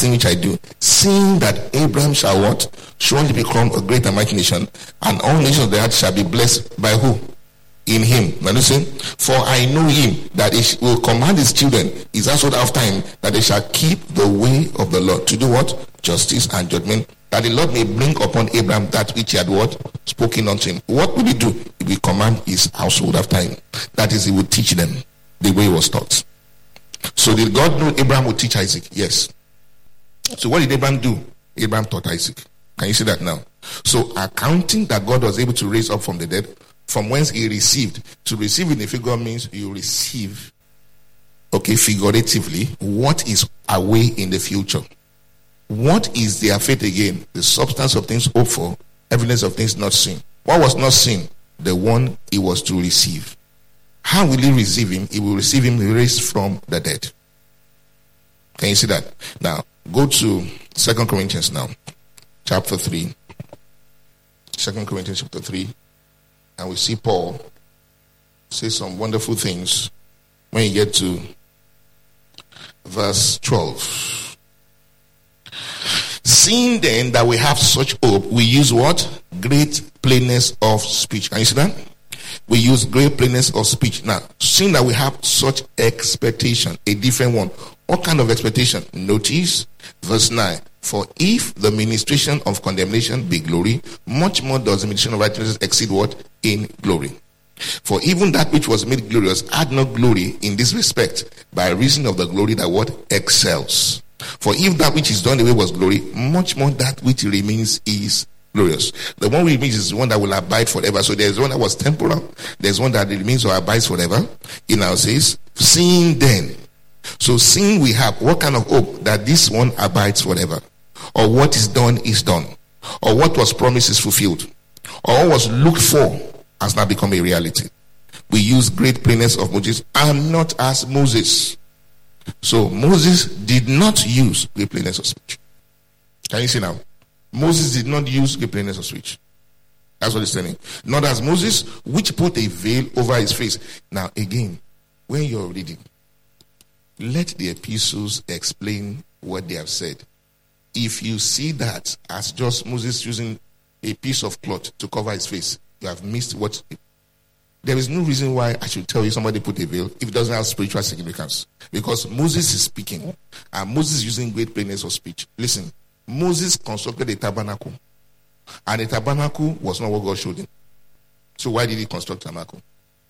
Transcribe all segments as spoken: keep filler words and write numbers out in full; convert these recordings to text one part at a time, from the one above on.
thing which I do, seeing that Abraham shall what? Surely become a great and mighty nation, and all nations of the earth shall be blessed by who? In him. Now listen, for I know him that he will command his children, his household after him, that they shall keep the way of the Lord, to do what? Justice and judgment, that the Lord may bring upon Abraham that which he had what? Spoken unto him. What will he do? He will command his household after him. That is, he will teach them the way he was taught. So did God know Abraham would teach Isaac? Yes. So what did Abraham do? Abraham taught Isaac. Can you see that now? So accounting that God was able to raise up from the dead, from whence he received. To receive in a figure means you receive, okay, figuratively, what is away in the future. What is their faith again? The substance of things hoped for, evidence of things not seen. What was not seen? The one he was to receive. How will he receive him? He will receive him raised from the dead. Can you see that? Now, go to Second Corinthians now, chapter three. Second Corinthians chapter three. And we see Paul say some wonderful things when you get to verse twelve. Seeing then that we have such hope, we use what? Great plainness of speech. Can you see that? We use great plainness of speech. Now, seeing that we have such expectation, a different one. What kind of expectation? Notice verse nine. For if the ministration of condemnation be glory, much more does the ministration of righteousness exceed what? In glory. For even that which was made glorious had not glory in this respect, by reason of the glory that what? Excels. For if that which is done away was glory, much more that which remains is glorious. The one which remains is the one that will abide forever. So there's one that was temporal, there's one that remains or abides forever. It now says, seeing then. So seeing we have, what kind of hope? That this one abides forever. Or what is done is done. Or what was promised is fulfilled. Or what was looked for has now become a reality. We use great plainness of Moses and not as Moses. So Moses did not use great plainness of speech. Can you see now? Moses did not use great plainness of speech. That's what he's saying. Not as Moses, which put a veil over his face. Now again, when you're reading, let the epistles explain what they have said. If you see that as just Moses using a piece of cloth to cover his face, you have missed what. There is no reason why I should tell you somebody put a veil if it doesn't have spiritual significance. Because Moses is speaking, and Moses is using great plainness of speech. Listen, Moses constructed a tabernacle, and the tabernacle was not what God showed him. So why did he construct tabernacle?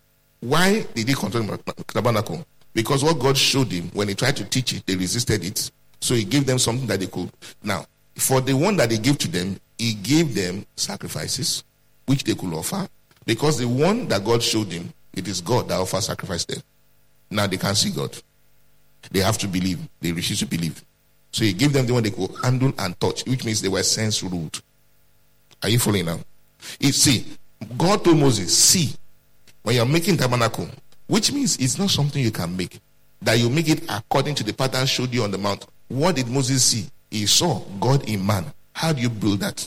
Why did he construct tabernacle? Because what God showed him, when he tried to teach it, they resisted it. So he gave them something that they could. Now, for the one that he gave to them, he gave them sacrifices, which they could offer. Because the one that God showed him, it is God that offers sacrifice them. Now they can't see God. They have to believe. They refuse to believe. So he gave them the one they could handle and touch, which means they were sense ruled. Are you following now? If see, God told Moses, see, when you're making tabernacle, which means it's not something you can make, that you make it according to the pattern showed you on the mount. What did Moses see? He saw God in man. How do you build that?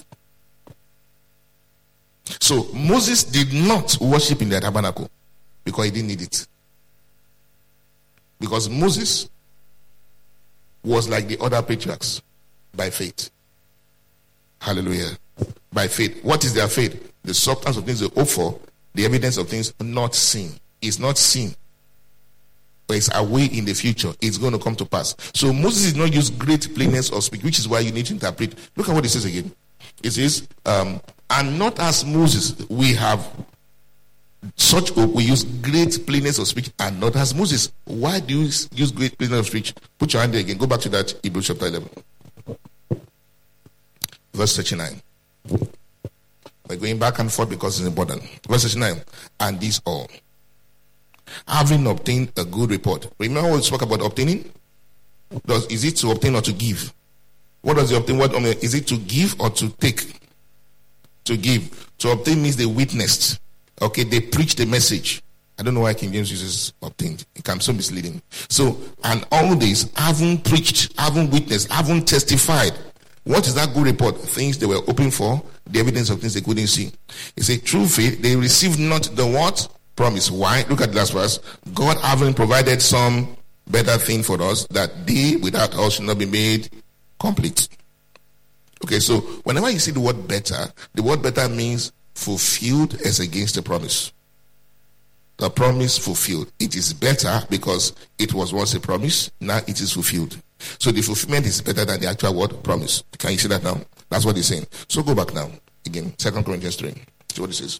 So Moses did not worship in the tabernacle because he didn't need it. Because Moses was like the other patriarchs by faith. Hallelujah. By faith. What is their faith? The substance of things they hope for, the evidence of things not seen. It's not seen, but it's away in the future. It's going to come to pass. So Moses did not use great plainness of speech, which is why you need to interpret. Look at what it says again. It says, um, and not as Moses, we have such hope, we use great plainness of speech, and not as Moses. Why do you use great plainness of speech? Put your hand there again. Go back to that Hebrews chapter eleven. Verse thirty-nine. We're going back and forth because it's important. Verse thirty-nine. And this all, having obtained a good report. Remember what we spoke about obtaining? Does is it to obtain or to give? What does it obtain? What is it to give or to take? To give. To obtain means they witnessed. Okay, they preached the message. I don't know why King James uses obtained. It can be so misleading. So, and all this, haven't preached, haven't witnessed, haven't testified. What is that good report? Things they were hoping for, the evidence of things they couldn't see. It's a true faith. They received not the what? Promise. Why? Look at the last verse. God having provided some better thing for us, that they without us should not be made complete. Okay, so whenever you see the word better, the word better means fulfilled as against the promise. The promise fulfilled. It is better because it was once a promise, now it is fulfilled. So the fulfillment is better than the actual word promise. Can you see that now? That's what he's saying. So go back now. Again, Second Corinthians three. See what it says.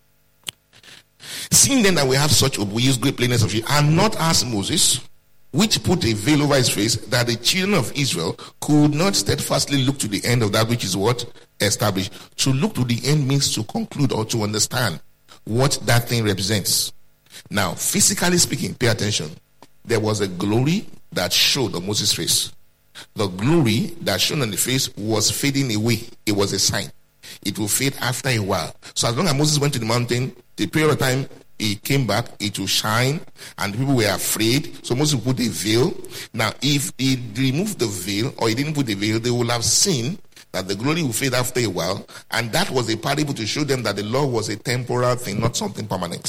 Seeing then that we have such hope, we use great plainness of faith, and not as Moses, which put a veil over his face, that the children of Israel could not steadfastly look to the end of that which is what? Established. To look to the end means to conclude or to understand what that thing represents. Now, physically speaking, pay attention. There was a glory that showed on Moses' face. The glory that shone on the face was fading away. It was a sign. It will fade after a while. So as long as Moses went to the mountain, the period of time he came back, it will shine, and the people were afraid. So Moses put a veil. Now, if he removed the veil, or he didn't put the veil, they would have seen that the glory will fade after a while. And that was a parable to show them that the law was a temporal thing, not something permanent.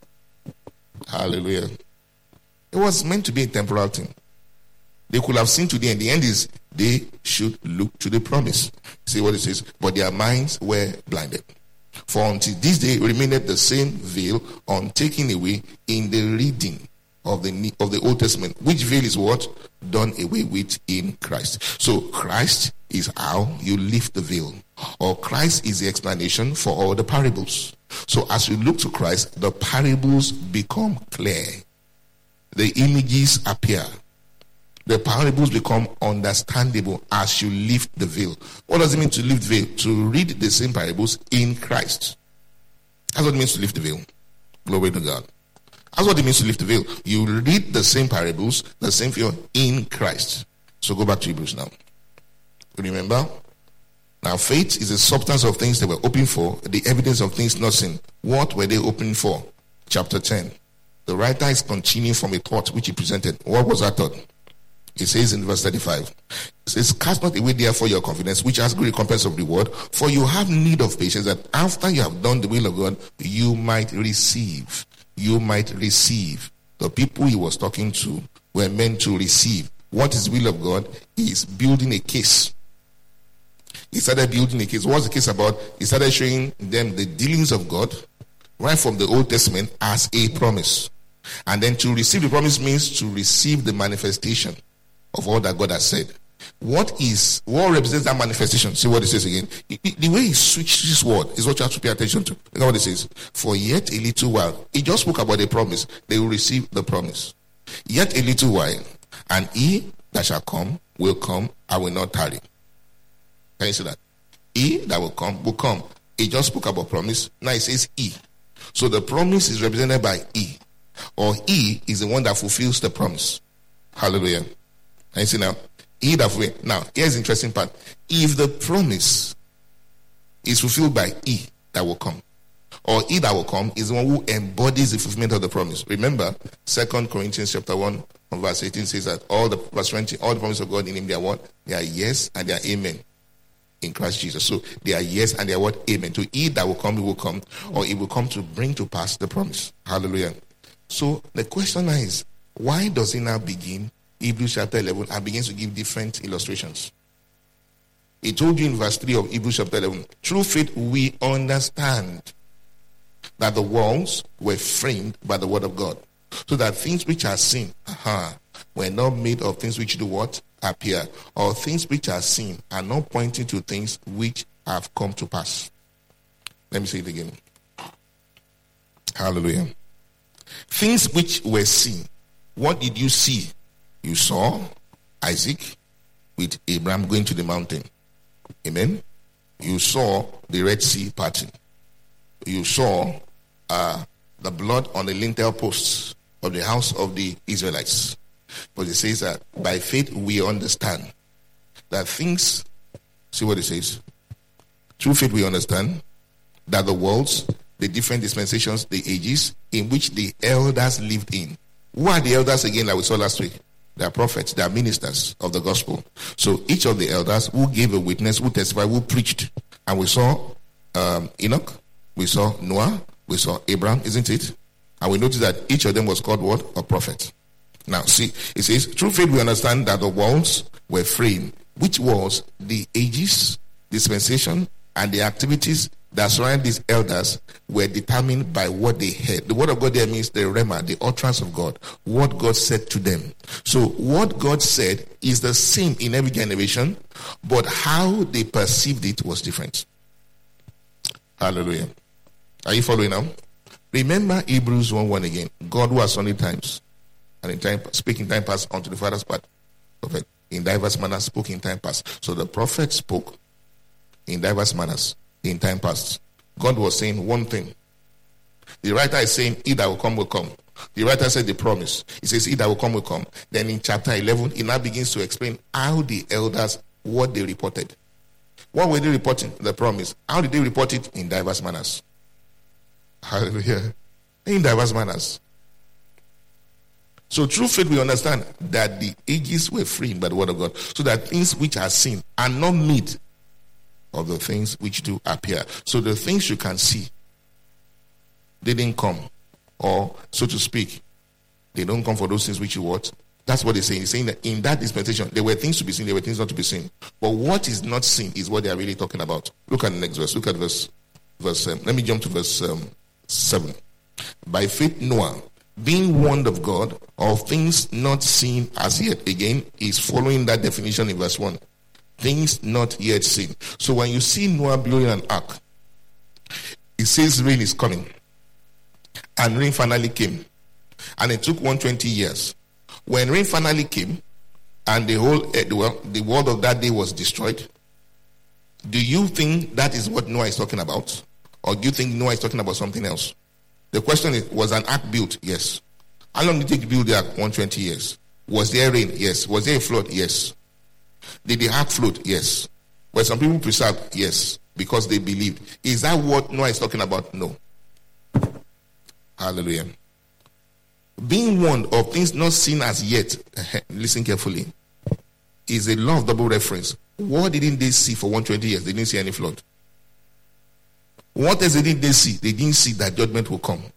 Hallelujah. It was meant to be a temporal thing. They could have seen to the end. The end is they should look to the promise. See what it says. But their minds were blinded. For until this day remained the same veil untaken away in the reading of the of the Old Testament. Which veil is what? Done away with in Christ. So Christ is how you lift the veil. Or Christ is the explanation for all the parables. So as you look to Christ, the parables become clear. The images appear. The parables become understandable as you lift the veil. What does it mean to lift the veil? To read the same parables in Christ. That's what it means to lift the veil. Glory to God. That's what it means to lift the veil. You read the same parables, the same veil in Christ. So go back to Hebrews now. Remember? Now faith is the substance of things that were hoping for, the evidence of things not seen. What were they hoping for? Chapter ten. The writer is continuing from a thought which he presented. What was that thought? It says in verse thirty-five, it says, cast not away therefore your confidence, which has great recompense of reward, for you have need of patience, that after you have done the will of God, you might receive. You might receive. The people he was talking to were meant to receive. What is the will of God? He is building a case. He started building a case. What's the case about? He started showing them the dealings of God right from the Old Testament as a promise. And then to receive the promise means to receive the manifestation of all that God has said. What is, what represents that manifestation? See what it says again. The, the way he switched this word is what you have to pay attention to. Look at what it says. For yet a little while. He just spoke about the promise. They will receive the promise. Yet a little while. And he that shall come will come. I will not tarry. Can you see that? He that will come will come. He just spoke about promise. Now it says he. So the promise is represented by he. Or he is the one that fulfills the promise. Hallelujah. Can you see now? He that fulfills. Now, here's the interesting part. If the promise is fulfilled by he that will come, or he that will come is the one who embodies the fulfillment of the promise. Remember, Second Corinthians chapter one, verse eighteen says that all the verse twenty, all the promises of God in him, they are what? They are yes and they are amen in Christ Jesus. So they are yes and they are what? Amen. To he that will come, he will come, or he will come to bring to pass the promise. Hallelujah. So the question is, why does he now begin Hebrews chapter eleven and begins to give different illustrations? He told you in verse three of Hebrews chapter eleven, through faith we understand that the worlds were framed by the word of God, so that things which are seen uh-huh, were not made of things which do what? Appear. Or things which are seen are not pointing to things which have come to pass. Let me say it again. Hallelujah. Things which were seen. What did you see? You saw Isaac with Abraham going to the mountain. Amen. You saw the Red Sea parting. You saw uh, the blood on the lintel posts of the house of the Israelites. But it says that by faith we understand that things, see what it says? Through faith we understand that the worlds, the different dispensations, the ages in which the elders lived in. Who are the elders again that we saw last week? They are prophets, they are ministers of the gospel. So each of the elders who gave a witness, who testified, who preached. And we saw um, Enoch, we saw Noah, we saw Abraham, isn't it? And we noticed that each of them was called what? A prophet. Now see, it says, through faith we understand that the worlds were framed which was the ages, dispensation, and the activities that surround these elders were determined by what they heard. The word of God there means the rhema, the utterance of God, what God said to them. So what God said is the same in every generation, but how they perceived it was different. Hallelujah. Are you following now? Remember Hebrews one one again. God who has sundry times and in time speak in time past unto the fathers, but prophet in diverse manners spoke in time past. So the prophet spoke in diverse manners in time past. God was saying one thing. The writer is saying, he that will come will come. The writer said the promise. He says, he that will come will come. Then in chapter eleven, he now begins to explain how the elders, what they reported. What were they reporting? The promise. How did they report it? In diverse manners. Hallelujah. In diverse manners. So through faith we understand that the ages were framed by the word of God, so that things which are seen are not made of the things which do appear. So the things you can see, they didn't come. Or, so to speak, they don't come for those things which you what? That's what they're saying. He's saying that in that dispensation, there were things to be seen, there were things not to be seen. But what is not seen is what they are really talking about. Look at the next verse. Look at verse, verse um, let me jump to verse um, seven. By faith Noah, being warned of God of things not seen as yet, again, is following that definition in verse one. Things not yet seen. So when you see Noah building an ark, it says rain is coming. And rain finally came. And it took one hundred twenty years. When rain finally came, and the whole the, the world of that day was destroyed, do you think that is what Noah is talking about? Or do you think Noah is talking about something else? The question is, was an ark built? Yes. How long did it take to build the ark? one hundred twenty years. Was there rain? Yes. Was there a flood? Yes. Did the ark float? Yes. Were some people preserved? Yes. Because they believed. Is that what Noah is talking about? No. Hallelujah. Being warned of things not seen as yet, listen carefully, is a law of double reference. What didn't they see for one hundred twenty years? They didn't see any flood. What else did they see? They didn't see that judgment will come.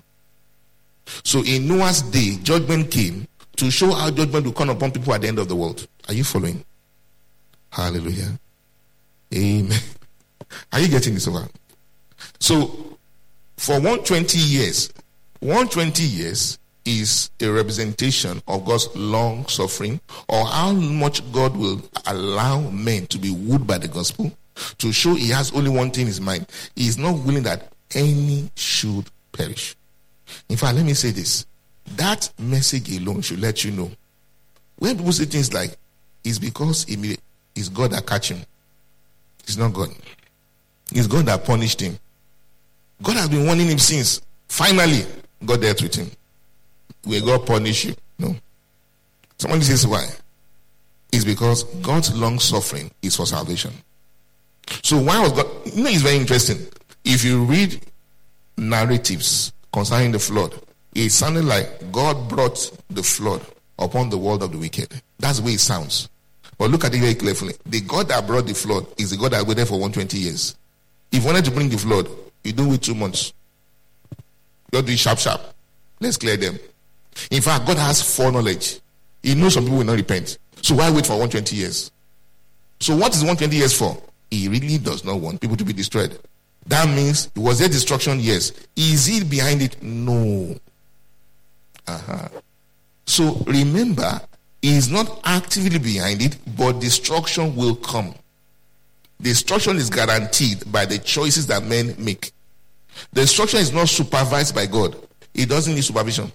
So in Noah's day, judgment came to show how judgment will come upon people at the end of the world. Are you following? Hallelujah. Amen. Are you getting this over? So for one hundred twenty years, one hundred twenty years is a representation of God's long suffering, or how much God will allow men to be wooed by the gospel, to show he has only one thing in his mind. He is not willing that any should perish. In fact, let me say this. That message alone should let you know. When people say things like, it's because it's God that catch him. It's not God. It's God that punished him. God has been warning him since. Finally, God dealt with him. Will God punish you? No. Somebody says why? It's because God's long suffering is for salvation. So why was God? You know, it's very interesting. If you read narratives concerning the flood, it sounded like God brought the flood upon the world of the wicked. That's the way it sounds. But look at it very carefully. The God that brought the flood is the God that waited for one hundred twenty years. If you wanted to bring the flood, you do it two months. You do it sharp, sharp. Let's clear them. In fact, God has foreknowledge. He knows some people will not repent. So why wait for one hundred twenty years? So what is one hundred twenty years for? He really does not want people to be destroyed. That means, was there destruction? Yes. Is he behind it? No. Uh-huh. So remember, he is not actively behind it, but destruction will come. Destruction is guaranteed by the choices that men make. Destruction is not supervised by God. It doesn't need supervision.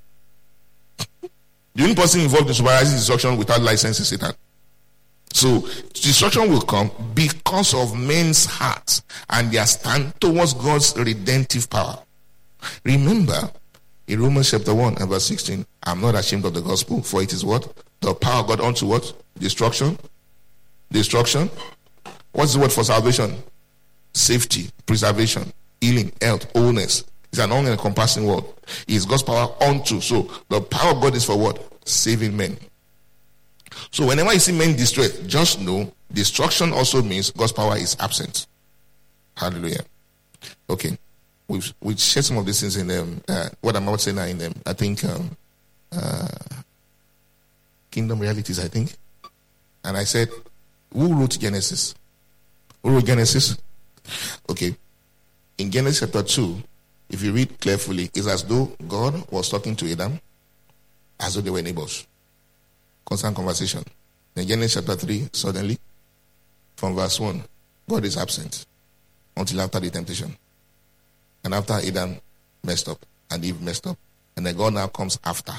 The only person involved in supervising destruction without license is Satan. So destruction will come because of men's hearts and their stand towards God's redemptive power. Remember, in Romans chapter one and verse sixteen, I'm not ashamed of the gospel, for it is what? The power of God unto what? Destruction. Destruction. What's the word for salvation? Safety, preservation, healing, health, wholeness. It's an all-encompassing word. It's God's power unto. So the power of God is for what? Saving men. So whenever you see men destroyed, just know destruction also means God's power is absent. Hallelujah. Okay. We've, we've shared some of these things in them. Uh, what I'm about to say now in them, I think, um, uh, Kingdom Realities, I think. And I said, Who wrote Genesis? Who wrote Genesis? Okay. In Genesis chapter two, if you read carefully, it's as though God was talking to Adam as though they were neighbors. Constant conversation. In Genesis chapter three, suddenly, from verse one, God is absent until after the temptation. And after Adam messed up and Eve messed up, and then God now comes after.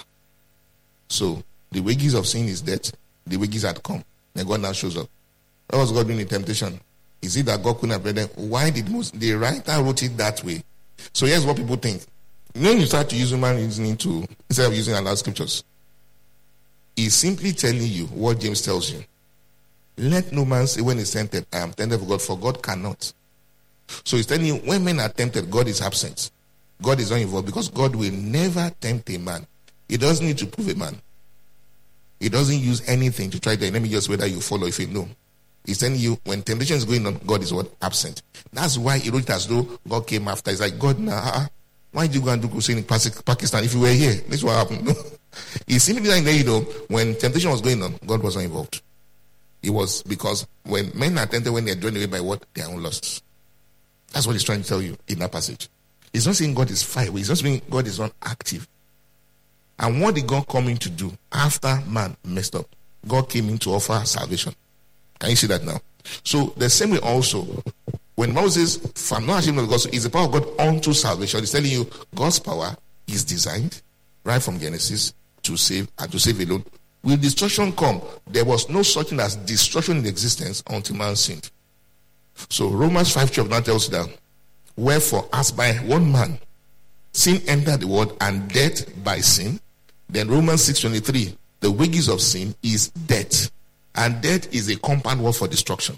So the wages of sin is death. The wages had come. Then God now shows up. What was God doing in temptation? Is it that God couldn't have read them? Why did most, the writer wrote it that way? So here's what people think. You know, you start to use human reasoning to, instead of using Allah's scriptures. He's simply telling you what James tells you. Let no man say when he's tempted, I am tempted for God, for God cannot. So he's telling you, when men are tempted, God is absent. God is not involved because God will never tempt a man. He doesn't need to prove a man. He doesn't use anything to try to, let me just whether you follow if you know. He's telling you, when temptation is going on, God is what? Absent. That's why he wrote it as though God came after. It's like, God, nah, why did you go and do crusade in Pakistan if you were here? This is what happened. No. He's simply like, you know, when temptation was going on, God was not involved. It was because when men are tempted, when they are drawn away by what? Their own lusts. That's what he's trying to tell you in that passage. He's not saying God is far away. He's not saying God is not active. And what did God come in to do after man messed up? God came in to offer salvation. Can you see that now? So the same way also, when Moses, if I'm not ashamed of the gospel, is the power of God unto salvation. He's telling you God's power is designed right from Genesis to save and to save alone. Will destruction come? There was no such thing as destruction in existence until man sinned. So Romans five twelve now tells you that, wherefore, as by one man sin entered the world and death by sin, then Romans six twenty-three, the wages of sin is death. And death is a compound word for destruction.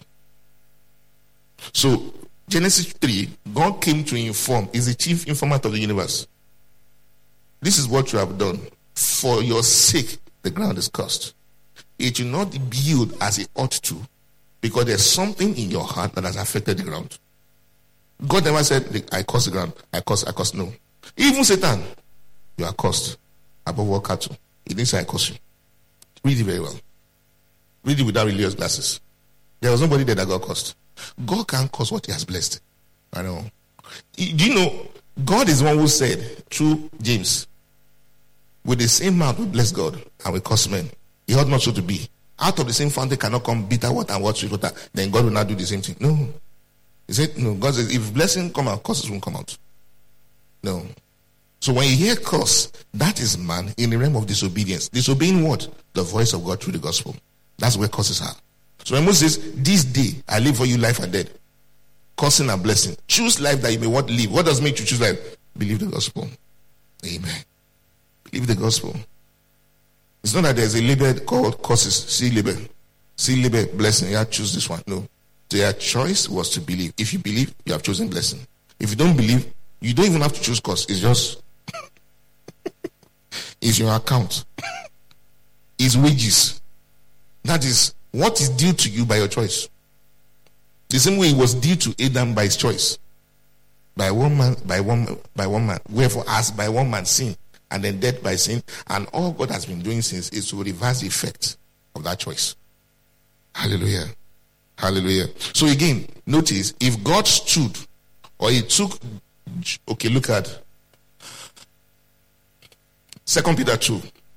So Genesis three, God came to inform, is the chief informant of the universe. This is what you have done. For your sake, the ground is cursed. It will not build as it ought to, because there's something in your heart that has affected the ground. God never said, I curse the ground. I curse, I curse. No. Even Satan, you are cursed above all cattle. He didn't say, I curse you. Read it very well. Read it without religious glasses. There was nobody there that got cursed. God can't curse what he has blessed. I know. Do you know, God is the one who said through James, with the same mouth we bless God and we curse men. He ought not so to be. Out of the same fountain cannot come bitter water and sweet water. Then God will not do the same thing. No. He said, no. God says, if blessing come out, curses won't come out. No. So when you hear curse, that is man in the realm of disobedience. Disobeying what? The voice of God through the gospel. That's where curses are. So when Moses says, this day I live for you life and death. Cursing and blessing. Choose life that you may what live. What does it mean to choose life? Believe the gospel. Amen. Believe the gospel. It's not that there's a label called curses. See label. See label blessing. You have to choose this one. No. Their choice was to believe. If you believe, you have chosen blessing. If you don't believe, you don't even have to choose curse. It's just it's your account. It's wages. That is what is due to you by your choice. The same way it was due to Adam by his choice. By one man, by one by one man. Wherefore, as by one man sin, and then death by sin, and all God has been doing since is to reverse the effect of that choice. Hallelujah. Hallelujah. So again, notice, if God stood, or he took, okay, look at Second Peter two.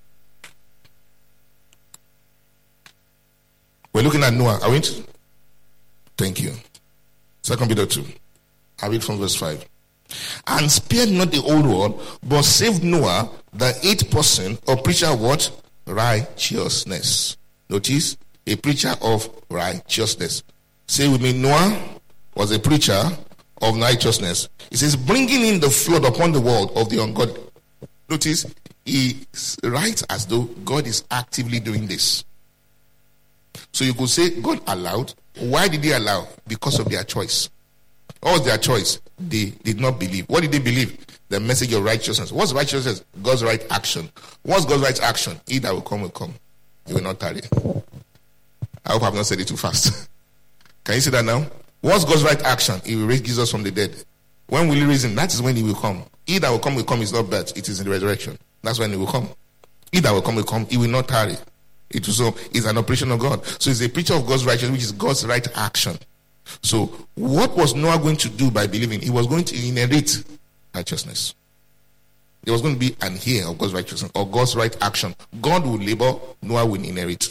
We're looking at Noah, are we? Thank you. Second Peter two. I read from verse five. And spared not the old world, but saved Noah, the eighth person, a preacher of what? Righteousness. Notice, a preacher of righteousness. Say with me, Noah was a preacher of righteousness. It says, bringing in the flood upon the world of the ungodly. Notice, he writes as though God is actively doing this. So you could say, God allowed. Why did he allow? Because of their choice. What was their choice? They did not believe. What did they believe? The message of righteousness. What's righteousness? God's right action. What's God's right action? He that will come will come. He will not tarry. I hope I've not said it too fast. Can you see that now? What's God's right action? He will raise Jesus from the dead. When will he raise him? That is when he will come. He that will come will come is not birth. It is in the resurrection. That's when he will come. He that will come will come. He will not tarry. It was so it's an operation of God. So it's a picture of God's righteousness, which is God's right action. So what was Noah going to do by believing? He was going to inherit righteousness. There was going to be an heir of God's righteousness or God's right action. God will labor, Noah will inherit.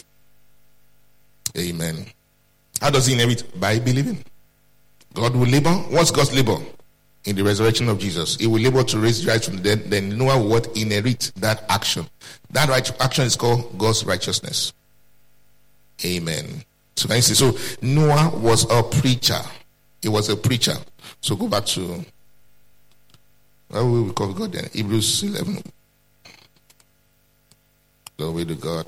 Amen. How does he inherit? By believing. God will labor. What's God's labor? In the resurrection of Jesus. He will labor to raise Christ from the dead. Then Noah will what? Inherit that action. That right action is called God's righteousness. Amen. So can you see? So Noah was a preacher. He was a preacher. So go back to, what will we call God then? Hebrews eleven. Glory to God.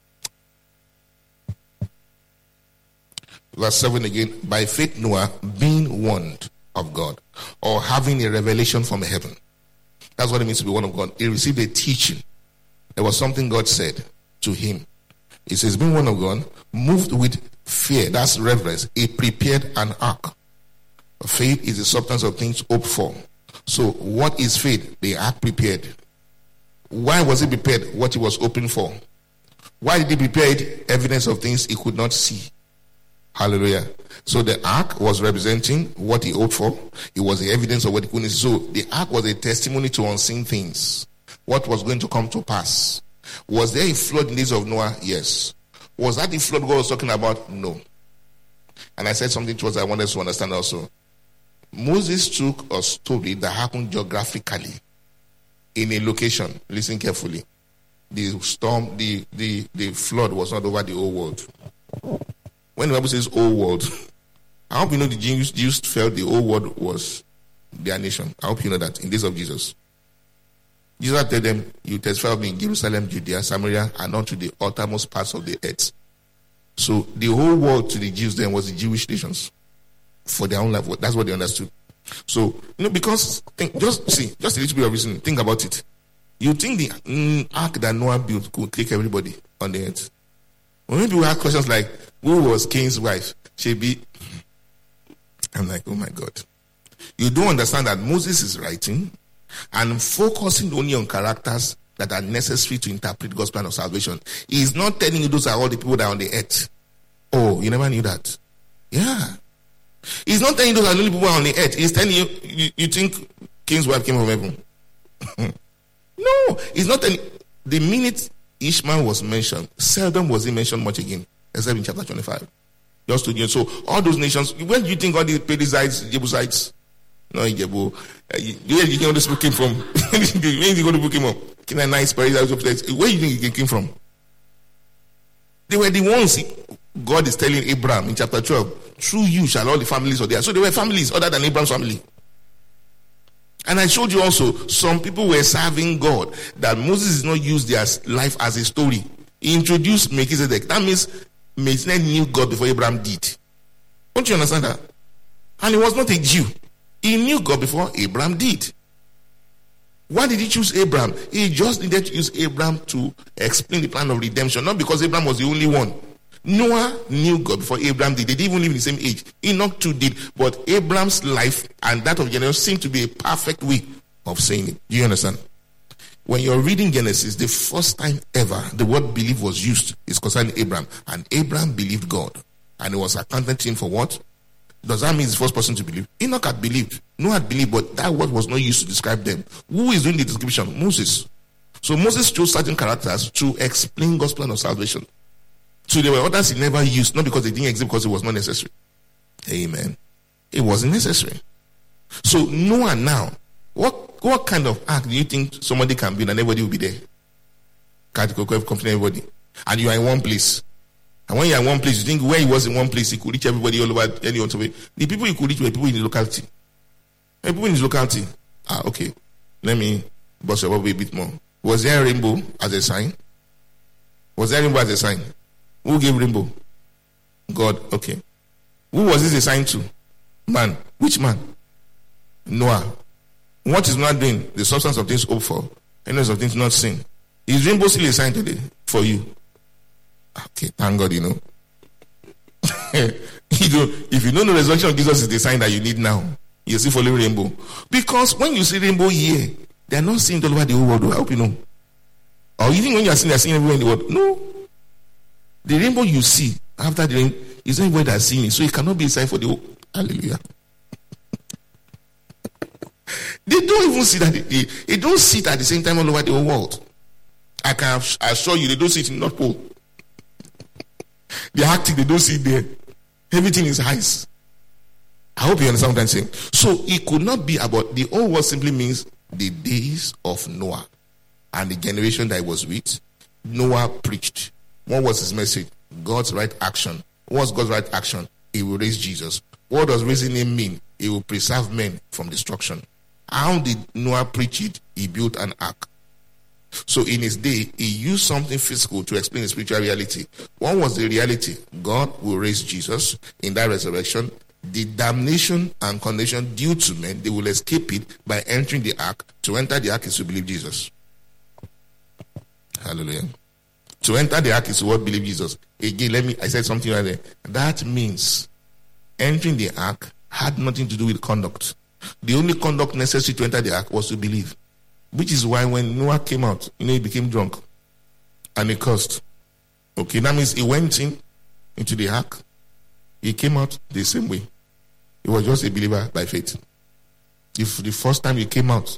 Verse seven again. By faith Noah, being warned of God, or having a revelation from heaven. That's what it means to be one of God. He received a teaching. There was something God said to him. He says, being one of God, moved with fear, that's reverence, he prepared an ark. Faith is the substance of things hoped for. So what is faith? The ark prepared. Why was it prepared? What he was hoping for. Why did he prepare it? Evidence of things he could not see. Hallelujah. So the ark was representing what he hoped for. It was the evidence of what he couldn't see. So the ark was a testimony to unseen things. What was going to come to pass. Was there a flood in the days of Noah? Yes. Was that the flood God was talking about? No. And I said something to us I wanted to understand also. Moses took a story that happened geographically in a location. Listen carefully. The storm, the, the, the flood was not over the whole world. When the Bible says whole world, I hope you know the Jews, Jews felt the whole world was their nation. I hope you know that in days of Jesus. Jesus told them, you testify of me in Jerusalem, Judea, Samaria, and unto the uttermost parts of the earth. So the whole world to the Jews then was the Jewish nations for their own life. That's what they understood. So, you know, because, think, just see, just a little bit of reason, think about it. You think the mm, ark that Noah built could take everybody on the earth? When people ask questions like, who was Cain's wife? She be. I'm like, oh my God. You don't understand that Moses is writing and focusing only on characters that are necessary to interpret God's plan of salvation. He is not telling you those are all the people that are on the earth. Oh, you never knew that? Yeah. He's not telling you those are the only people on the earth. He's telling you, you, you think Cain's wife came from heaven. No, he's not telling. The minute Ishmael was mentioned, seldom was he mentioned much again, except in chapter twenty-five. Just to you. So all those nations, where do you think all the Perizzites, Jebusites, no, Jebu, where do you think all these people came from? Where do you think all the people came from? Canaanites, Perizzites, where do you think it came from? They were the ones God is telling Abraham in chapter twelve, through you shall all the families of the earth. So there were families other than Abraham's family. And I showed you also, some people were serving God, that Moses did not use their life as a story. He introduced Melchizedek. That means Melchizedek knew God before Abraham did. Don't you understand that? And he was not a Jew. He knew God before Abraham did. Why did he choose Abraham? He just needed to use Abraham to explain the plan of redemption, not because Abraham was the only one. Noah knew God before Abraham did. They didn't even live in the same age. Enoch too did. But Abraham's life and that of Genesis seemed to be a perfect way of saying it. Do you understand? When you're reading Genesis, the first time ever the word believe was used is concerning Abraham. And Abraham believed God. And it was accounted to him for what? Does that mean he's the first person to believe? Enoch had believed. Noah had believed, but that word was not used to describe them. Who is doing the description? Moses. So Moses chose certain characters to explain God's plan of salvation. So there were others he never used, not because they didn't exist, because it was not necessary. Amen. It wasn't necessary. So Noah now, what what kind of ark do you think somebody can build and everybody will be there? Can't confident everybody. And you are in one place. And when you are in one place, you think where he was in one place, he could reach everybody all over any other way. The people he could reach were people in the locality. And people in his locality. Ah, okay. Let me bust your bubble a bit more. Was there a rainbow as a sign? Was there a rainbow as a sign? Who gave rainbow? God. Okay. Who was this a sign to? Man. Which man? Noah. What is Noah doing? The substance of things hoped for, evidence of things not seen. Is rainbow still a sign today for you? Okay, thank God, you know. you know. If you don't know the resurrection of Jesus is the sign that you need now, you see following rainbow. Because when you see rainbow here, they are not seeing all over the whole world. I hope you know. Or you think when you are seeing, they are seeing everywhere in the world? No. The rainbow you see after the rain is not everybody that's seeing it. So it cannot be a sign for the whole. Hallelujah. They don't even see that. They, they don't see it at the same time all over the whole world. I can assure you, they don't see it in North Pole. The Arctic, they don't see it there. Everything is ice. I hope you understand what I'm saying. So it could not be about the old word simply means the days of Noah and the generation that he was with. Noah preached. What was his message? God's right action. What's God's right action? He will raise Jesus. What does raising him mean? He will preserve men from destruction. How did Noah preach it? He built an ark. So in his day, he used something physical to explain the spiritual reality. What was the reality? God will raise Jesus in that resurrection. The damnation and condemnation due to men, they will escape it by entering the ark. To enter the ark is to believe Jesus. Hallelujah. To enter the ark is to what? Believe Jesus. Again, let me, I said something right there. That means entering the ark had nothing to do with conduct. The only conduct necessary to enter the ark was to believe. Which is why when Noah came out, you know, he became drunk. And he cursed. Okay, that means he went in, into the ark. He came out the same way. He was just a believer by faith. If the first time he came out,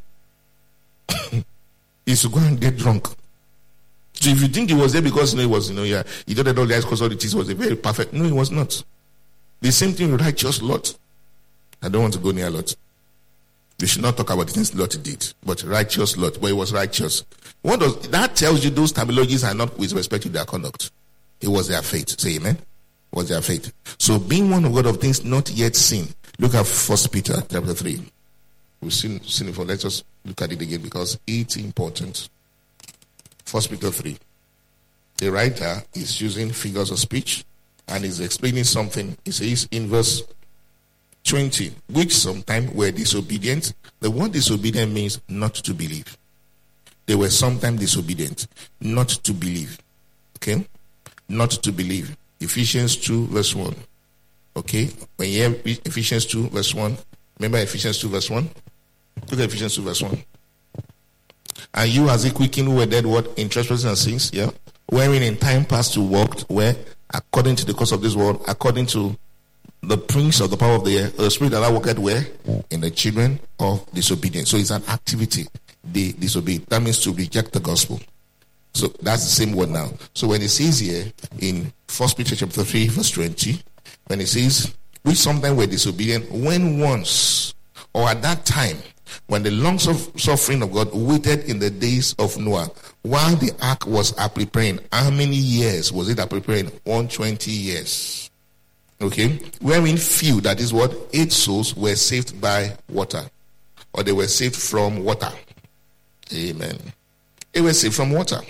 he used to go and get drunk. So if you think he was there because, you know, he was, you know, yeah, he did all the eyes because all the teeth was a very perfect. No, he was not. The same thing with righteous Lot. I don't want to go near Lot. We should not talk about the things Lot did, but righteous Lot, but he was righteous. What does that tells you? Those terminologies are not with respect to their conduct. It was their faith. Say amen. It was their faith. So being one of God of things not yet seen. Look at First Peter chapter three. We've seen, seen it before. Let's just look at it again because it's important. First Peter three. The writer is using figures of speech and is explaining something. He says in verse twenty, which sometime were disobedient. The word disobedient means not to believe. They were sometime disobedient, not to believe. Okay? Not to believe. Ephesians two verse one. Okay? When you hear Ephesians two verse one, remember Ephesians two verse one? Look at Ephesians two verse one. And you as a quickened who were dead, what? In trespasses and sins, yeah? Wherein in time past you walked, where? According to the course of this world, according to the prince of the power of the air, the spirit that I worked where? In the children of disobedience. So it's an activity. They disobey. That means to reject the gospel. So that's the same word now. So when it says here in First Peter chapter three verse twenty, when it says, which sometimes were disobedient, when once or at that time, when the long suffering of God waited in the days of Noah, while the ark was a preparing. How many years was it a preparing? one hundred twenty years. Okay, wherein few, that is what, eight souls were saved by water, or they were saved from water. Amen. They were saved from water.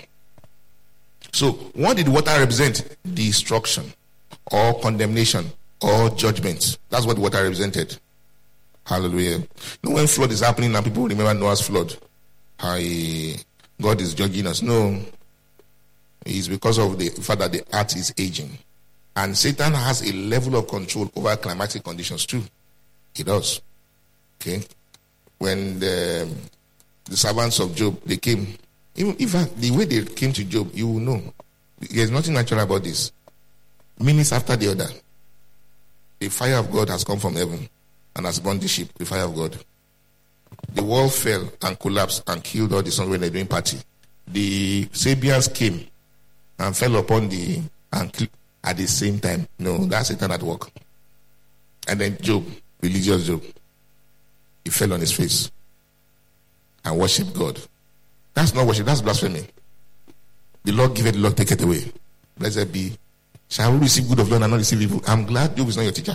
So, what did water represent? Destruction, or condemnation, or judgment. That's what water represented. Hallelujah. You know, when flood is happening and people remember Noah's flood, I, God is judging us. No, it's because of the fact that the earth is aging. And Satan has a level of control over climatic conditions too. He does. Okay. When the, the servants of Job, they came, even in fact, the way they came to Job, you will know. There's nothing natural about this. Minutes after the other, the fire of God has come from heaven and has burned the ship, the fire of God. The wall fell and collapsed and killed all the sons when they were doing party. The Sabians came and fell upon the, and at the same time. No, that's Satan at work. And then Job, religious Job, he fell on his face and worshipped God. That's not worship, that's blasphemy. The Lord give it, the Lord take it away. Blessed be. Shall we receive good of Lord and not receive evil? I'm glad Job is not your teacher.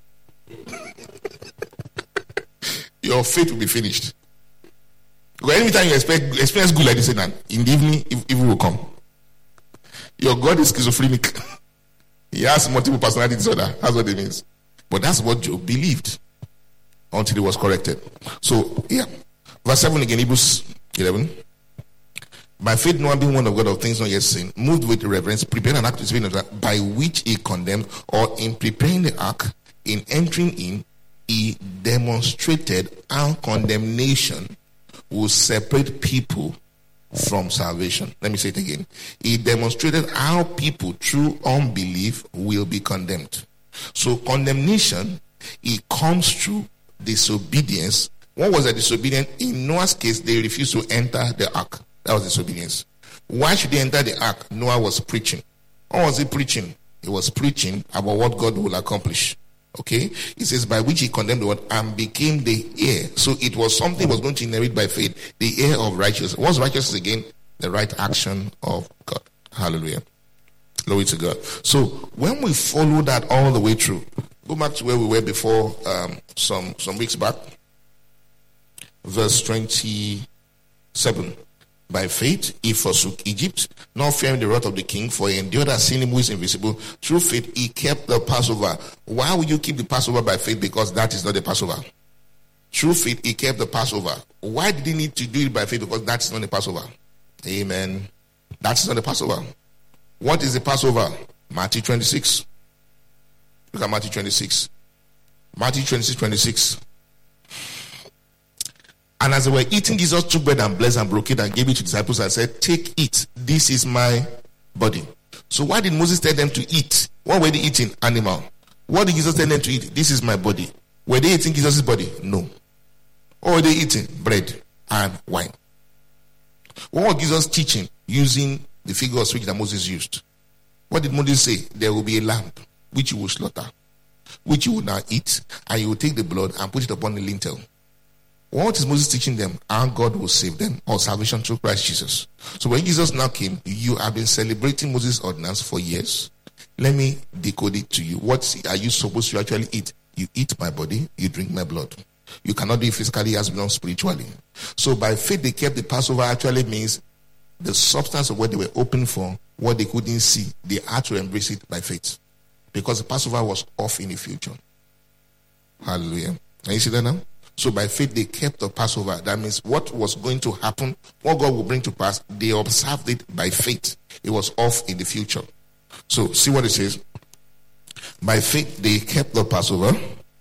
Your faith will be finished. Because anytime you expect, experience good like this, in the evening, evil will come. Your God is schizophrenic. He has multiple personality disorder. That's what it means. But that's what Job believed until he was corrected. So, yeah. Verse seven again, Hebrews eleven. By faith, Noah, being one of God of things not yet seen, moved with reverence, prepared an ark to save himself, by which he condemned, or in preparing the ark, in entering in, he demonstrated how condemnation will separate people from salvation. Let me say it again. He demonstrated how people through unbelief will be condemned. So condemnation, it comes through disobedience. What was the disobedience? In Noah's case, they refused to enter the ark. That was disobedience. Why should they enter the ark? Noah was preaching. What was he preaching? He was preaching about what God will accomplish. Okay? It says, by which he condemned the world and became the heir. So it was something he was going to inherit by faith. The heir of righteousness. What's righteousness again? The right action of God. Hallelujah. Glory to God. So when we follow that all the way through, go back to where we were before um, some, some weeks back. Verse twenty-seven. By faith, he forsook Egypt, not fearing the wrath of the king, for he endured as sin who is invisible. Through faith, he kept the Passover. Why would you keep the Passover by faith? Because that is not the Passover. Through faith, he kept the Passover. Why did he need to do it by faith? Because that's not the Passover. Amen. That's not the Passover. What is the Passover? Matthew twenty-six. Look at Matthew twenty-six. Matthew twenty-six, twenty-six. And as they were eating, Jesus took bread and blessed and broke it and gave it to disciples and said, take it. This is my body. So why did Moses tell them to eat? What were they eating? Animal. What did Jesus tell them to eat? This is my body. Were they eating Jesus' body? No. What were they eating? Bread and wine. What was Jesus teaching using the figure of speech that Moses used? What did Moses say? There will be a lamb which you will slaughter, which you will now eat, and you will take the blood and put it upon the lintel. What is Moses teaching them? Our God will save them, or salvation through Christ Jesus. So when Jesus now came, you have been celebrating Moses' ordinance for years. Let me decode it to you. What are you supposed to actually eat? You eat my body, you drink my blood. You cannot do it physically as well as spiritually. So by faith they kept the Passover actually means the substance of what they were open for, what they couldn't see, they had to embrace it by faith. Because the Passover was off in the future. Hallelujah. Can you see that now? So by faith they kept the Passover. That means what was going to happen, what God will bring to pass, they observed it by faith. It was off in the future. So see what it says. By faith they kept the Passover,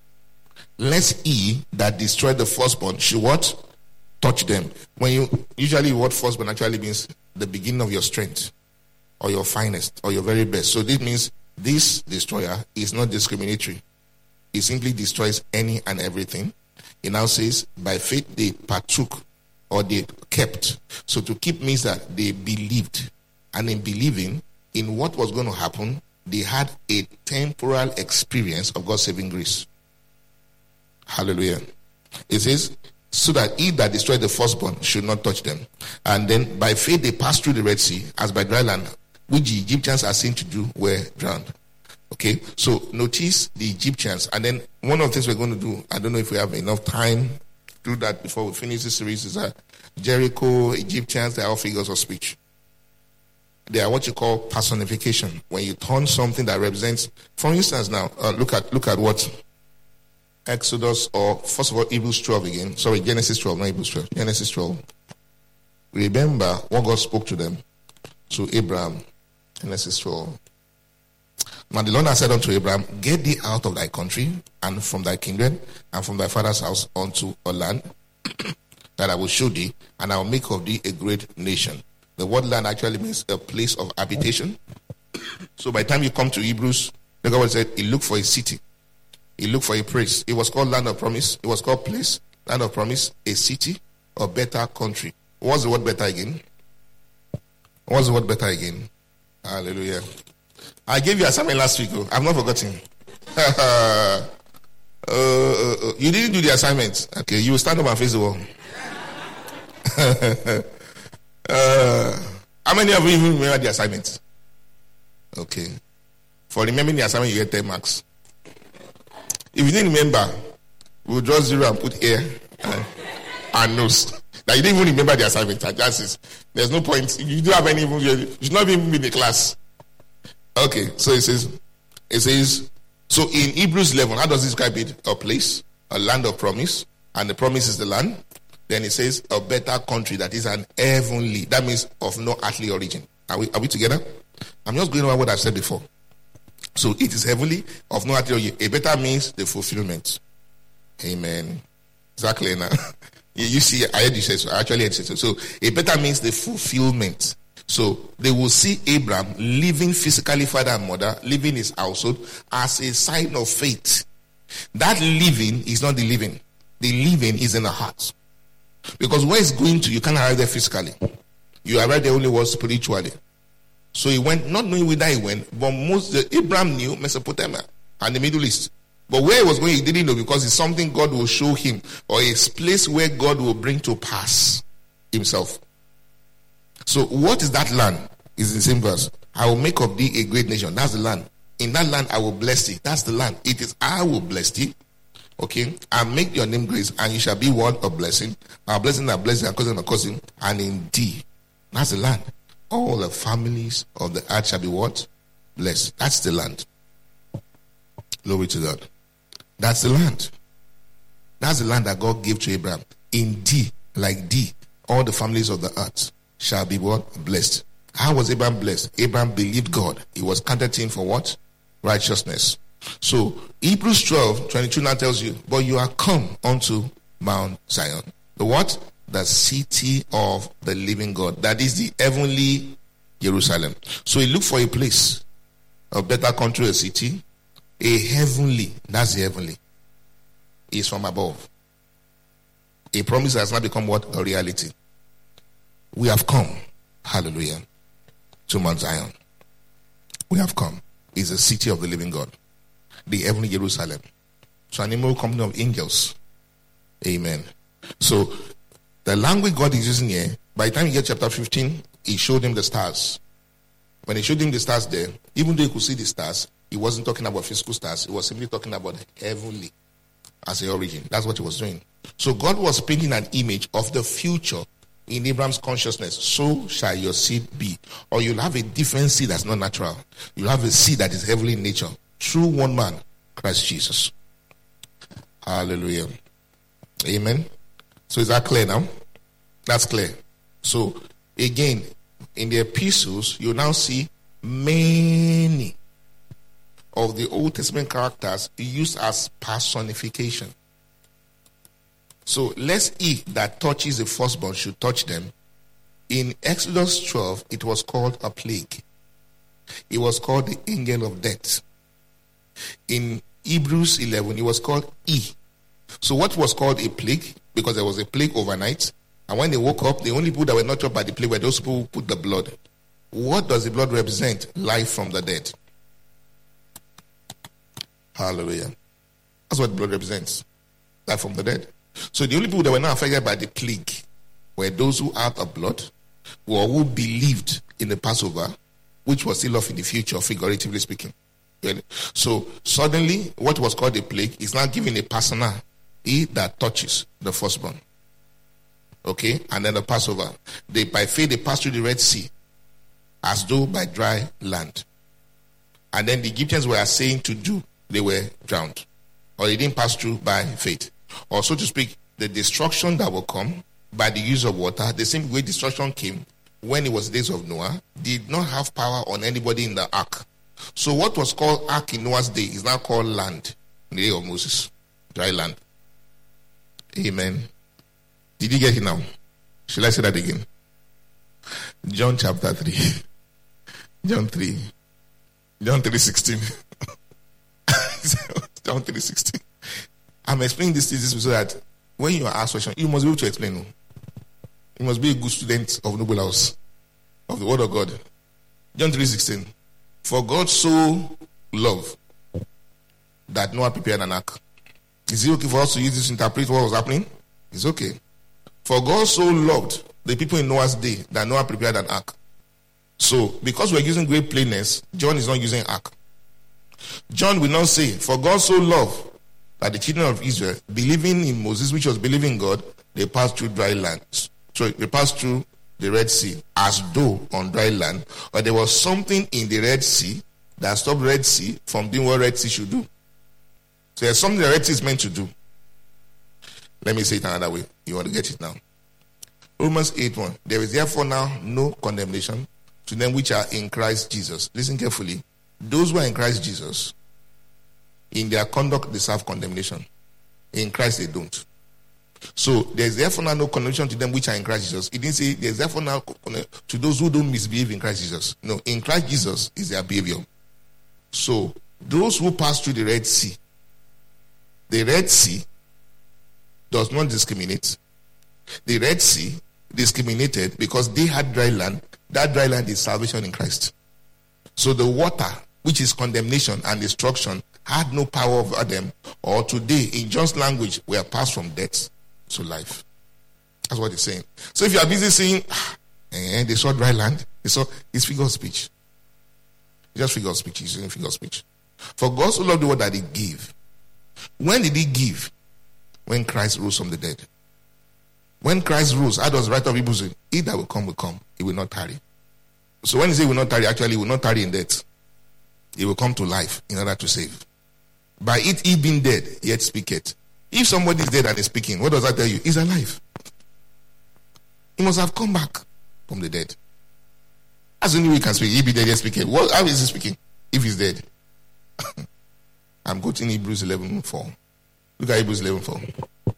lest he that destroyed the firstborn should what? Touch them. When you usually what firstborn actually means the beginning of your strength, or your finest, or your very best. So this means this destroyer is not discriminatory. It simply destroys any and everything. It now says, by faith they partook, or they kept. So to keep means that they believed. And in believing in what was going to happen, they had a temporal experience of God's saving grace. Hallelujah. It says, so that he that destroyed the firstborn should not touch them. And then by faith they passed through the Red Sea as by dry land, which the Egyptians are seen to do were drowned. Okay, so notice the Egyptians. And then one of the things we're going to do, I don't know if we have enough time to do that before we finish this series, is that Jericho, Egyptians, they are all figures of speech. They are what you call personification. When you turn something that represents, for instance now, uh, look at look at what Exodus, or first of all, Hebrews twelve again. Sorry, Genesis twelve, not Hebrews twelve. Genesis twelve. Remember what God spoke to them. To Abraham, Genesis twelve. Now the Lord has said unto Abraham, get thee out of thy country, and from thy kindred, and from thy father's house, unto a land that I will show thee, and I will make of thee a great nation. The word land actually means a place of habitation. So by the time you come to Hebrews, the God said, he looked for a city. He looked for a place. It was called land of promise. It was called place, land of promise, a city, or better country. What's the word better again? What's the word better again? Hallelujah. I gave you assignment last week. Oh. I've not forgotten. uh, uh, uh, you didn't do the assignment. Okay, you will stand up and face the wall. uh, how many of you even remember the assignment? Okay. For remembering the assignment, you get ten marks. If you didn't remember, we'll draw zero and put air and, and nose. Now you didn't even remember the assignment. That's it. There's no point. If you don't have any, you should not even be in the class. Okay, so it says, it says, so in Hebrews eleven, how does it describe it? A place, a land of promise, and the promise is the land. Then it says a better country that is an heavenly, that means of no earthly origin. Are we, are we together? I'm just going over what I've said before. So it is heavenly, of no earthly origin. A better means the fulfillment. Amen. Exactly now. You see, I heard you say so. I actually heard you say so. So a better means the fulfillment. So they will see Abraham leaving physically father and mother, leaving his household as a sign of faith. That living is not the living. The living is in the heart. Because where it's going to, you can't arrive there physically. You arrive there only was spiritually. So he went, not knowing where he went, but most the, Abraham knew Mesopotamia and the Middle East. But where he was going, he didn't know, because it's something God will show him, or a place where God will bring to pass himself. So what is that land? Is in the same verse. I will make of thee a great nation. That's the land. In that land I will bless thee. That's the land. It is I will bless thee. Okay. And make your name great, and you shall be one of blessing. Our blessing are blessing, and cousin are cousin. And in thee. That's the land. All the families of the earth shall be what? Blessed. That's the land. Glory to God. That's the land. That's the land that God gave to Abraham. In thee, like thee, all the families of the earth shall be what? Blessed. How was Abraham blessed? Abraham believed God. He was counted to him for what? Righteousness. So Hebrews twelve twenty-two now tells you, but you are come unto Mount Zion. The what? The city of the living God. That is the heavenly Jerusalem. So he looked for a place, a better country, a city, a heavenly. That's the heavenly. Is from above. A promise has now become what? A reality. We have come, hallelujah, to Mount Zion. We have come. It's the city of the living God, the heavenly Jerusalem. So an immortal company of angels. Amen. So the language God is using here, by the time you get chapter fifteen, he showed him the stars. When he showed him the stars there, even though he could see the stars, he wasn't talking about physical stars. He was simply talking about heavenly as the origin. That's what he was doing. So God was painting an image of the future in Abraham's consciousness. So shall your seed be. Or you'll have a different seed that's not natural. You'll have a seed that is heavenly in nature. Through one man, Christ Jesus. Hallelujah. Amen. So is that clear now? That's clear. So again, in the epistles, you now see many of the Old Testament characters used as personification. So lest he that touches the firstborn should touch them. In Exodus twelve, it was called a plague. It was called the angel of death. In Hebrews eleven, it was called E. So what was called a plague? Because there was a plague overnight. And when they woke up, the only people that were not touched by the plague were those people who put the blood. What does the blood represent? Life from the dead. Hallelujah. That's what the blood represents. Life from the dead. So the only people that were not affected by the plague were those who had the blood, or who believed in the Passover, which was still off in the future, figuratively speaking. So suddenly, what was called a plague is now given a persona, he that touches the firstborn. Okay, and then the Passover. They by faith they passed through the Red Sea, as though by dry land. And then the Egyptians were saying to do, they were drowned, or they didn't pass through by faith. Or so to speak, the destruction that will come by the use of water, the same way destruction came when it was the days of Noah, did not have power on anybody in the ark. So what was called ark in Noah's day is now called land in the day of Moses. Dry land. Amen. Did you get it now? Shall I say that again? John chapter three. John three. John three sixteen. John three sixteen. I'm explaining this to this so that when you are asked questions, you must be able to explain. No? You must be a good student of Noble House, of the Word of God. John three sixteen. For God so loved that Noah prepared an ark. Is it okay for us to use this to interpret what was happening? It's okay. For God so loved the people in Noah's day that Noah prepared an ark. So, because we're using great plainness, John is not using ark. John will not say, for God so loved that the children of Israel, believing in Moses, which was believing God, they passed through dry land. So they passed through the Red Sea as though on dry land. Or there was something in the Red Sea that stopped Red Sea from doing what Red Sea should do. So there's something the Red Sea is meant to do. Let me say it another way. You want to get it now. Romans eight one. There is therefore now no condemnation to them which are in Christ Jesus. Listen carefully. Those who are in Christ Jesus, in their conduct, they serve condemnation. In Christ, they don't. So there's therefore now no condemnation to them which are in Christ Jesus. It didn't say there's therefore now to those who don't misbehave in Christ Jesus. No, in Christ Jesus is their behavior. So those who pass through the Red Sea, the Red Sea does not discriminate. The Red Sea discriminated because they had dry land. That dry land is salvation in Christ. So the water, which is condemnation and destruction, had no power over them. Or today, in John's language, we are passed from death to life. That's what he's saying. So if you are busy saying, ah, eh, they saw dry land, they saw, it's figure of speech. It's just figure of speech. He's saying figure of speech. For God so loved the world that he gave. When did he give? When Christ rose from the dead. When Christ rose, how does the writer of Hebrews say? He that will come will come. He will not tarry. So when he says he will not tarry, actually he will not tarry in death. He will come to life in order to save. By it he being dead, yet speaketh. If somebody is dead and is speaking, what does that tell you? He's alive. He must have come back from the dead. That's the only way he can speak. He be dead, yet speaketh. What, how is he speaking? If he's dead. I'm quoting Hebrews eleven four. Look at Hebrews eleven four.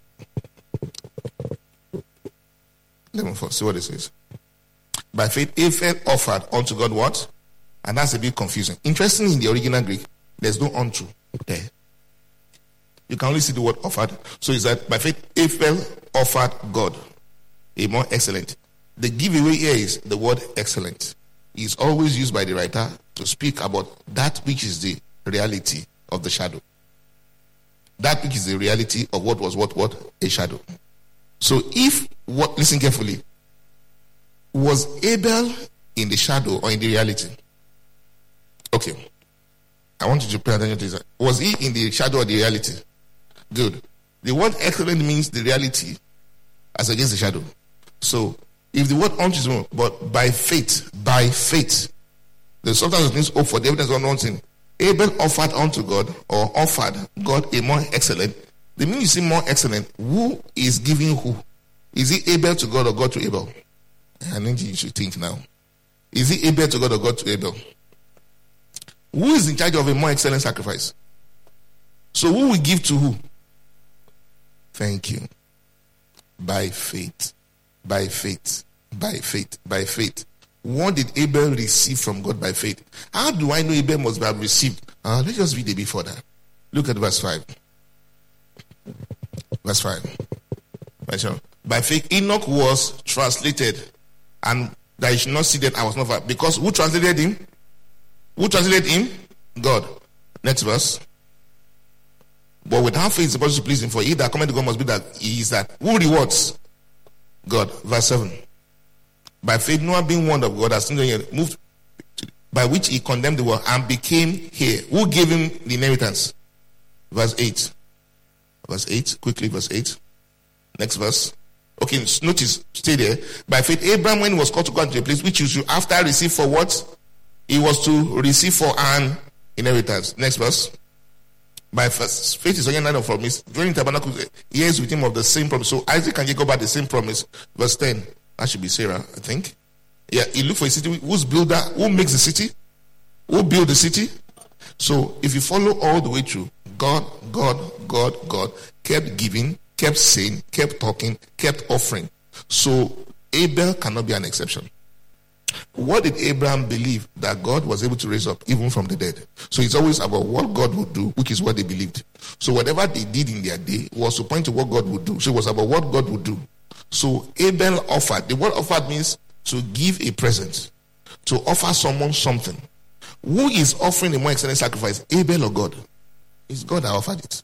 eleven four. See what it says. By faith, Abel offered unto God what? And that's a bit confusing. Interestingly, in the original Greek, there's no unto there. You can only see the word offered. So it's that by faith, Abel offered God a more excellent. The giveaway here is the word excellent. It's always used by the writer to speak about that which is the reality of the shadow. That which is the reality of what was what what a shadow. So if what listen carefully, was Abel in the shadow or in the reality? Okay. I want you to pay attention to this. Was he in the shadow or the reality? Good. The word excellent means the reality as against the shadow. So if the word unto is wrong, but by faith, by faith, the substance means hope for the evidence of one thing. Abel offered unto God, or offered God a more excellent. The minute you see more excellent, who is giving who? Is it Abel to God or God to Abel? I think you should think now. Is it Abel to God or God to Abel? Who is in charge of a more excellent sacrifice? So who will give to who? Thank you. By faith. By faith. By faith. By faith. What did Abel receive from God by faith? How do I know Abel must have received? Uh, let's just read it before that. Look at verse five. Verse five. By faith Enoch was translated, and that he should not see that I was not far. Because who translated him? Who translated him? God. Next verse. But without faith is supposed to please him, for he that cometh to God must be that he is that. Who rewards? God. Verse seven. By faith Noah, being warned of God, has moved, by which he condemned the world and became heir. Who gave him the inheritance? Verse eight. Verse eight. Quickly, verse eight. Next verse. Okay, notice, stay there. By faith Abraham, when he was called to go into a place which he should after receive for what? He was to receive for an inheritance. Next verse. By first, faith is again of promise. During tabernacle, he is with him of the same promise. So Isaac and Jacob had the same promise. Verse ten. That should be Sarah, I think. Yeah, he looked for a city. Who's builder? Who makes the city? Who build the city? So if you follow all the way through, God, God, God, God kept giving, kept saying, kept talking, kept offering. So Abel cannot be an exception. What did Abraham believe? That God was able to raise up even from the dead. So it's always about what God would do, which is what they believed. So whatever they did in their day was to point to what God would do. So it was about what God would do. So Abel offered. The word offered means to give a present, to offer someone something. Who is offering a more excellent sacrifice, Abel or God? It's God that offered it.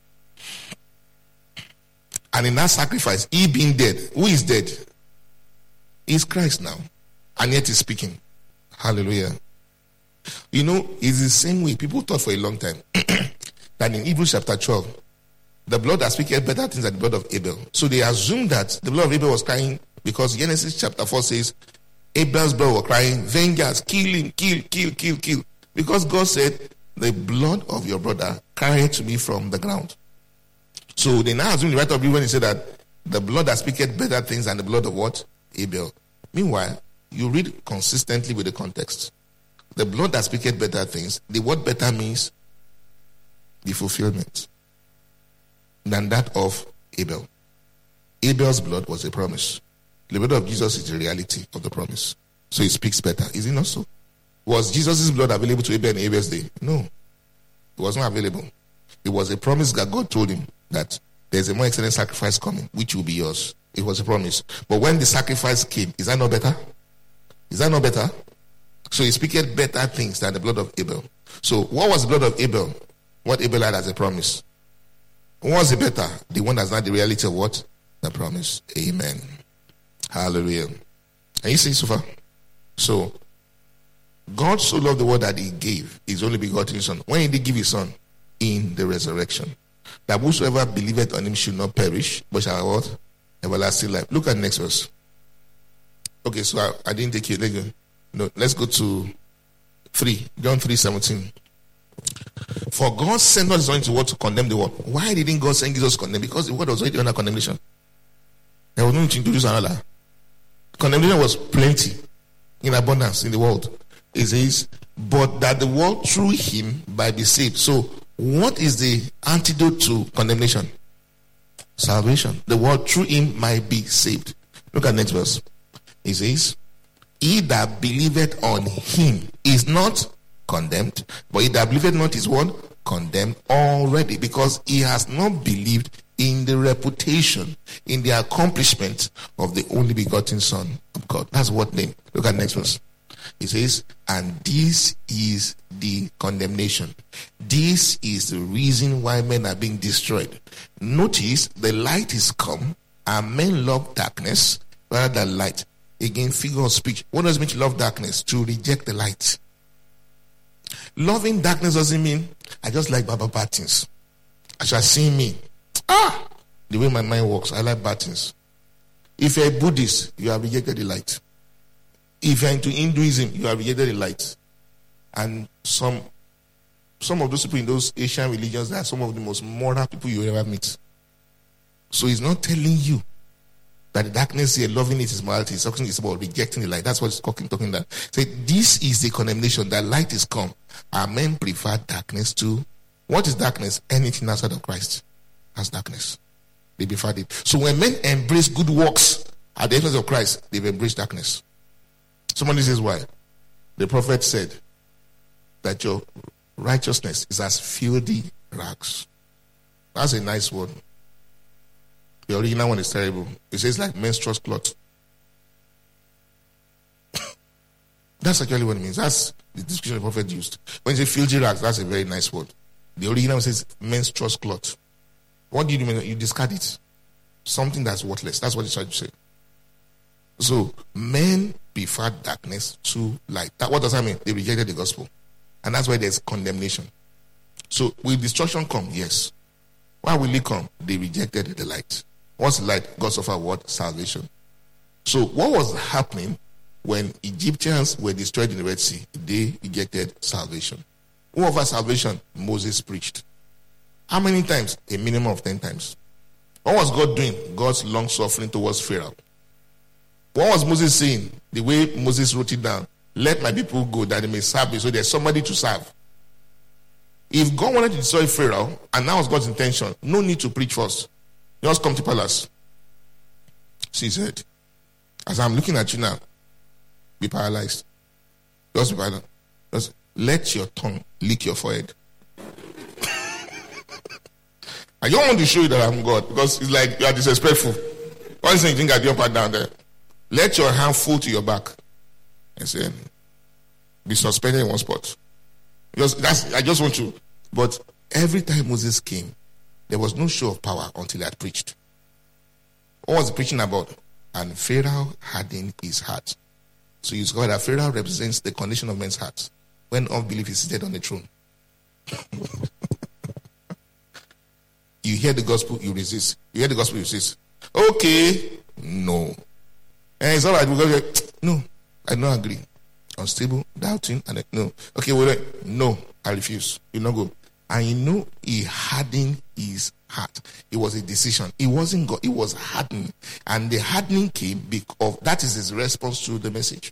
And in that sacrifice, he being dead, who is dead? Is Christ now. And yet he's speaking. Hallelujah. You know, it's the same way people thought for a long time that in Hebrews chapter twelve, the blood that speaketh better things than the blood of Abel. So they assumed that the blood of Abel was crying because Genesis chapter four says Abel's blood was crying, vengeance, kill him, kill, kill, kill, kill. Because God said, the blood of your brother carried to me from the ground. So they now assume the writer of Hebrews when he said that the blood that speaketh better things than the blood of what? Abel. Meanwhile, you read consistently with the context. The blood that speaketh better things, the word better means the fulfillment than that of Abel. Abel's blood was a promise. The blood of Jesus is the reality of the promise. So it speaks better. Is it not so? Was Jesus' blood available to Abel in Abel's day? No. It was not available. It was a promise that God told him that there's a more excellent sacrifice coming, which will be yours. It was a promise. But when the sacrifice came, is that not better? Is that not better? So he speaketh better things than the blood of Abel. So what was the blood of Abel? What Abel had as a promise. What was it better? The one that's not the reality of what? The promise. Amen. Hallelujah. Can you see so far? So, God so loved the world that he gave his only begotten son. When did he give his son? In the resurrection. That whosoever believeth on him should not perish, but shall have what? Everlasting life. Look at the next verse. Okay, so I, I didn't take you. Let's go. No, let's go to three. John three seventeen. For God sent not his son into the world to condemn the world. Why didn't God send Jesus to condemn? Because the world was already under condemnation. There was no need to introduce another. Condemnation was plenty, in abundance in the world. It says, but that the world through him might be saved. So, what is the antidote to condemnation? Salvation. The world through him might be saved. Look at the next verse. It says, he that believeth on him is not condemned, but he that believeth not is what? Condemned already, because he has not believed in the reputation, in the accomplishment of the only begotten Son of God. That's what name. Look at the next verse. It says, and this is the condemnation. This is the reason why men are being destroyed. Notice the light is come, and men love darkness rather than light. Again, figure of speech. What does it mean to love darkness? To reject the light. Loving darkness doesn't mean I just like bad, bad things. I shall see me. Ah, the way my mind works, I like bad things. If you're a Buddhist, you have rejected the light. If you're into Hinduism, you have rejected the light. And some some of those people in those Asian religions, they are some of the most moral people you ever meet. So he's not telling you that the darkness here, loving it is morality. It's talking it's about rejecting the light. That's what it's talking, talking about. Say, this is the condemnation, that light is come. Our men prefer darkness to, what is darkness? Anything outside of Christ. That's darkness. They prefer it. So when men embrace good works at the entrance of Christ, they've embraced darkness. Somebody says why? The prophet said that your righteousness is as filthy rags. That's a nice word. The original one is terrible. It says like menstruous cloth. That's actually what it means. That's the description the prophet used. When you say filthy rags, that's a very nice word. The original says menstruous cloth. What do you do? You discard it. Something that's worthless. That's what he's trying to say. So, men prefer darkness to light. That, what does that mean? They rejected the gospel. And that's why there's condemnation. So, will destruction come? Yes. Why will it come? They rejected the light. What's the light? God suffered what? Salvation. So, what was happening when Egyptians were destroyed in the Red Sea? They rejected salvation. Who offered salvation? Moses preached. How many times? A minimum of ten times. What was God doing? God's long suffering towards Pharaoh. What was Moses saying? The way Moses wrote it down. Let my people go that they may serve me. So there's somebody to serve. If God wanted to destroy Pharaoh, and that was God's intention, no need to preach first. Just come to palace. She said, as I'm looking at you now, be paralyzed. Just be paralyzed. Just let your tongue lick your forehead. I don't want to show you that I'm God, because it's like you are disrespectful. One thing you think I jump out down there. Let your hand fall to your back and say, be suspended in one spot. Just, that's, I just want you. But every time Moses came, there was no show of power until he had preached. What was he preaching about? And Pharaoh hardened his heart. So you discover that Pharaoh represents the condition of men's hearts when unbelief is seated on the throne. You hear the gospel, you resist. You hear the gospel, you resist. Okay, no. And it's all right. Because no, I don't agree. Unstable, doubting, and no. Okay, wait, no, I refuse. You not go. And you know, he hardened his heart. It was a decision. It wasn't God. It was hardening, and the hardening came because that is his response to the message.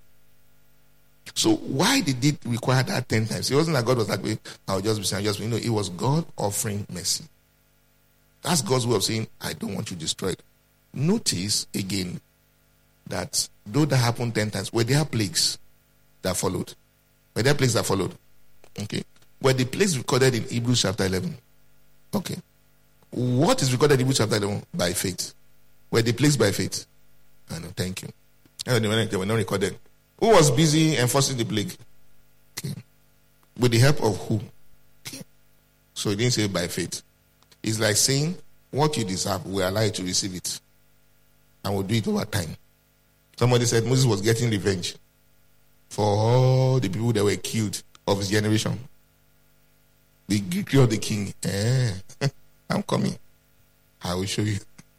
So why did it require that ten times? It wasn't that God was that way. I'll just be saying, just you know, it was God offering mercy. That's God's way of saying, I don't want you destroyed. notice again that though that happened ten times, were there plagues that followed? Were there plagues that followed? Okay. Were the plagues recorded in Hebrews chapter eleven? Okay. What is recorded in Hebrews chapter eleven? By faith. Were the plagues by faith? I know, thank you. They were not recorded. Who was busy enforcing the plague? Okay. With the help of who? Okay. So he didn't say by faith. It's like saying, what you deserve, we allow you to receive it. And we'll do it over time. Somebody said Moses was getting revenge for all the people that were killed of his generation. The decree of the king. Eh, I'm coming. I will show you.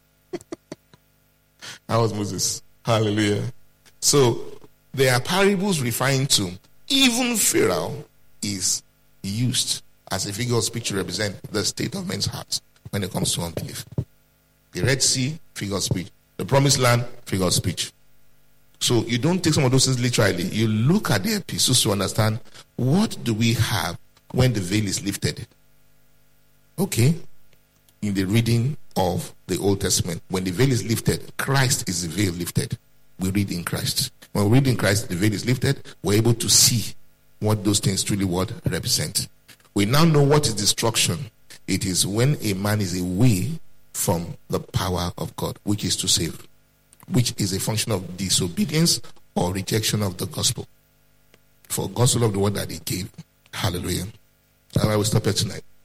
That was Moses. Hallelujah. So, there are parables referring to even Pharaoh is used as a figure of speech to represent the state of men's hearts when it comes to unbelief. The Red Sea, figure of speech. The Promised Land, figure of speech. So you don't take some of those things literally. You look at the epistles to understand what do we have when the veil is lifted. Okay. In the reading of the Old Testament, when the veil is lifted, Christ is the veil lifted. We read in Christ. When we read in Christ, the veil is lifted, we're able to see what those things truly would represent. We now know what is destruction. It is when a man is away from the power of God, which is to save, which is a function of disobedience or rejection of the gospel. For God so loved the word that he gave. Hallelujah. All right, we'll stop here tonight.